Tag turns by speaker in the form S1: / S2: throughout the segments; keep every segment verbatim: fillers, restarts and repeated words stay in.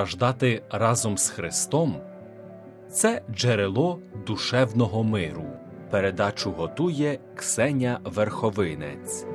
S1: страждати разом з Христом – це джерело душевного миру. Передачу готує Ксеня Верховинець.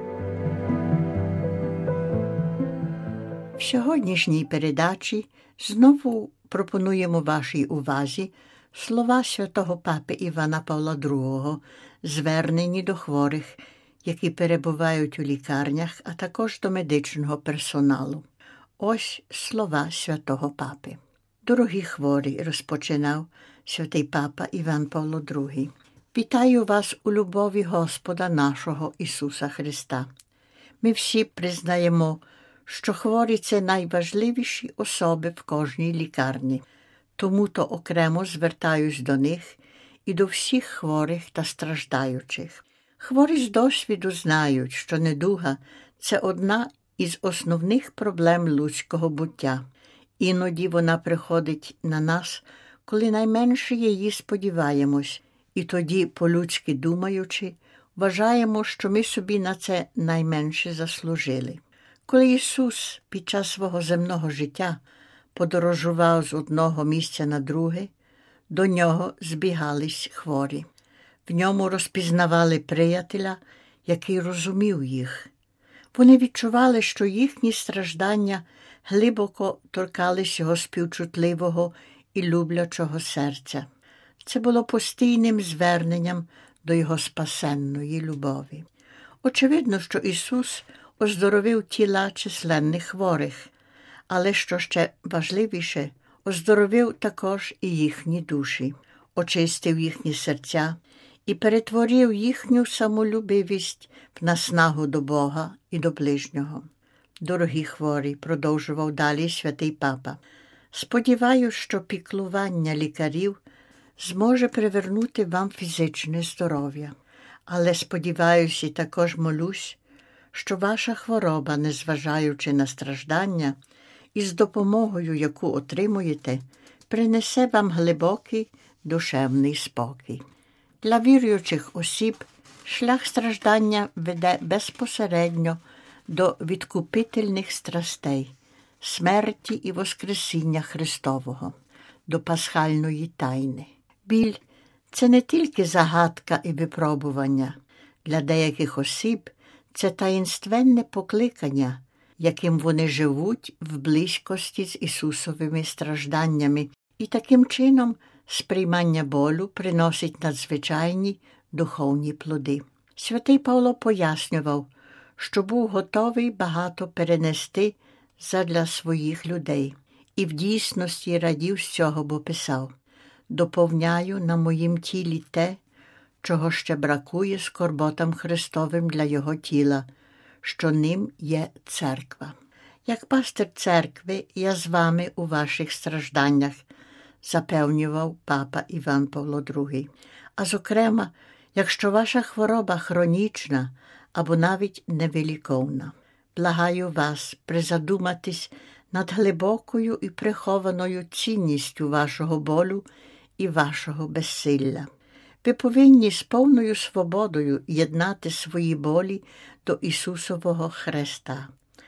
S2: В сьогоднішній передачі знову пропонуємо вашій увазі слова святого папи Івана Павла другого, звернені до хворих, які перебувають у лікарнях, а також до медичного персоналу. Ось слова святого папи. «Дорогі хворі», – розпочинав святий папа Іван Павло другий, «вітаю вас у любові Господа нашого Ісуса Христа. Ми всі признаємо, що хворі – це найважливіші особи в кожній лікарні. Тому-то окремо звертаюсь до них і до всіх хворих та страждаючих. Хворі з досвіду знають, що недуга – це одна із основних проблем людського буття. Іноді вона приходить на нас, коли найменше її сподіваємось, і тоді, по-людськи думаючи, вважаємо, що ми собі на це найменше заслужили. Коли Ісус під час свого земного життя подорожував з одного місця на друге, до нього збігались хворі. В ньому розпізнавали приятеля, який розумів їх. Вони відчували, що їхні страждання глибоко торкались його співчутливого і люблячого серця. Це було постійним зверненням до його спасенної любові. Очевидно, що Ісус оздоровив тіла численних хворих, але, що ще важливіше, оздоровив також і їхні душі, очистив їхні серця і перетворив їхню самолюбивість в наснагу до Бога і до ближнього. Дорогі хворі, продовжував далі святий папа, сподіваюся, що піклування лікарів зможе привернути вам фізичне здоров'я. Але сподіваюся і також молюсь, що ваша хвороба, незважаючи на страждання, і з допомогою, яку отримуєте, принесе вам глибокий душевний спокій. Для віруючих осіб шлях страждання веде безпосередньо до відкупительних страстей, смерті і воскресіння Христового, до пасхальної тайни. Біль – це не тільки загадка і випробування. Для деяких осіб це таїнственне покликання, яким вони живуть в близькості з Ісусовими стражданнями, і таким чином сприймання болю приносить надзвичайні духовні плоди. Святий Павло пояснював, що був готовий багато перенести задля своїх людей, і в дійсності радів з цього, бо писав: «Доповняю на моїм тілі те, чого ще бракує скорботам Христовим для Його тіла, що ним є церква. Як пастир церкви, я з вами у ваших стражданнях», запевнював папа Іван Павло другий. А зокрема, якщо ваша хвороба хронічна або навіть невиліковна. Благаю вас призадуматись над глибокою і прихованою цінністю вашого болю і вашого безсилля. Ви повинні з повною свободою єднати свої болі до Ісусового Хреста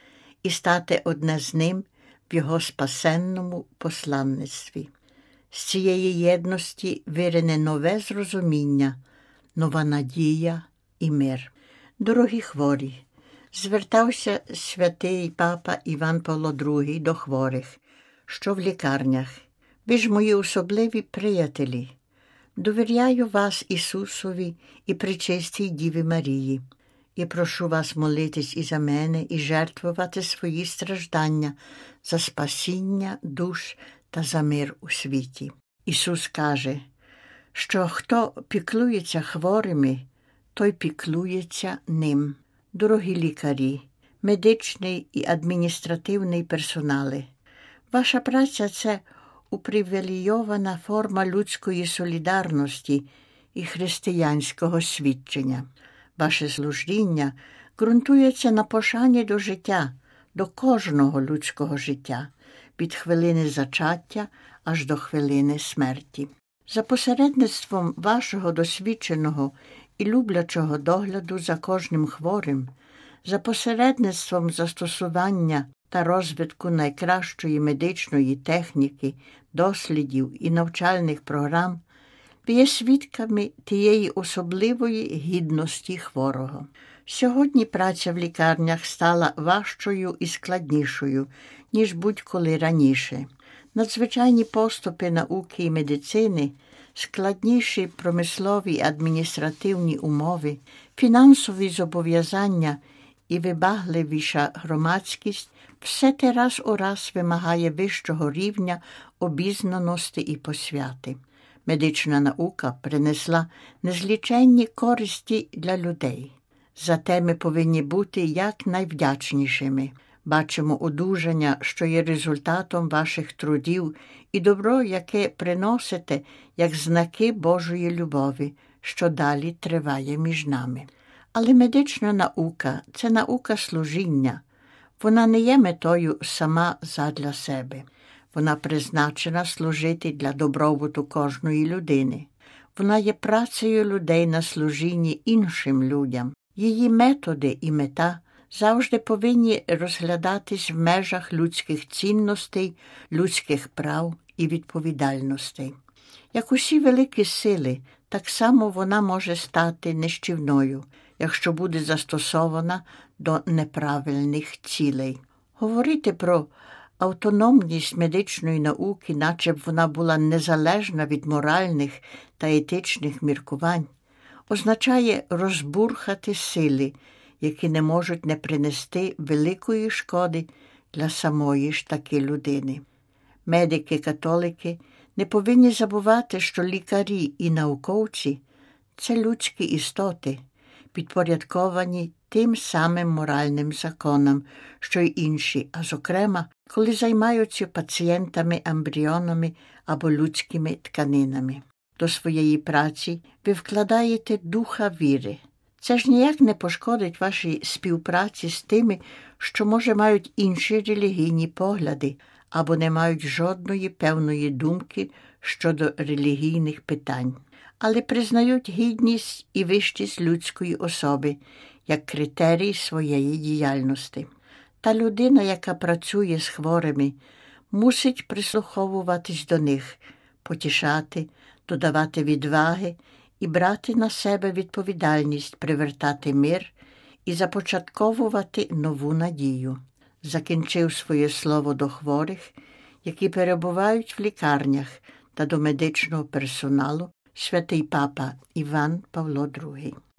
S2: і стати одне з Ним в Його спасенному посланництві. З цієї єдності вирине нове зрозуміння, нова надія і мир. Дорогі хворі, звертався святий папа Іван Павло другий до хворих, що в лікарнях. Ви ж мої особливі приятелі. Довіряю вас Ісусові і пречистій Діві Марії, і прошу вас молитись і за мене, і жертвувати свої страждання за спасіння душ та за мир у світі. Ісус каже, що хто піклується хворими, той піклується ним. Дорогі лікарі, медичний і адміністративний персонали, ваша праця – це упривілейована форма людської солідарності і християнського свідчення. Ваше служіння ґрунтується на пошані до життя, до кожного людського життя, від хвилини зачаття аж до хвилини смерті. За посередництвом вашого досвідченого і люблячого догляду за кожним хворим, за посередництвом застосування та розвитку найкращої медичної техніки, дослідів і навчальних програм, ви є свідками тієї особливої гідності хворого. Сьогодні праця в лікарнях стала важчою і складнішою, ніж будь-коли раніше. Надзвичайні поступи науки і медицини, складніші промислові і адміністративні умови, фінансові зобов'язання і вибагливіша громадськість – все те раз у раз вимагає вищого рівня обізнаності і посвяти. Медична наука принесла незліченні користі для людей. Зате ми повинні бути якнайвдячнішими. Бачимо одужання, що є результатом ваших трудів, і добро, яке приносите, як знаки Божої любові, що далі триває між нами. Але медична наука – це наука служіння. Вона не є метою сама задля себе. Вона призначена служити для добробуту кожної людини. Вона є працею людей на служінні іншим людям. Її методи і мета завжди повинні розглядатись в межах людських цінностей, людських прав і відповідальностей. Як усі великі сили, так само вона може стати нищівною, якщо буде застосована до неправильних цілей. Говорити про автономність медичної науки, наче б вона була незалежна від моральних та етичних міркувань, означає розбурхати сили, які не можуть не принести великої шкоди для самої ж таки людини. Медики-католики не повинні забувати, що лікарі і науковці – це людські істоти, підпорядковані тим самим моральним законам, що й інші, а зокрема, коли займаються пацієнтами, ембріонами або людськими тканинами. До своєї праці ви вкладаєте духа віри. Це ж ніяк не пошкодить вашій співпраці з тими, що, може, мають інші релігійні погляди або не мають жодної певної думки щодо релігійних питань, але признають гідність і вищість людської особи як критерій своєї діяльності. Та людина, яка працює з хворими, мусить прислуховуватись до них, потішати, додавати відваги і брати на себе відповідальність привертати мир і започатковувати нову надію. Закінчив своє слово до хворих, які перебувають в лікарнях, та до медичного персоналу святий папа Іван Павло другий.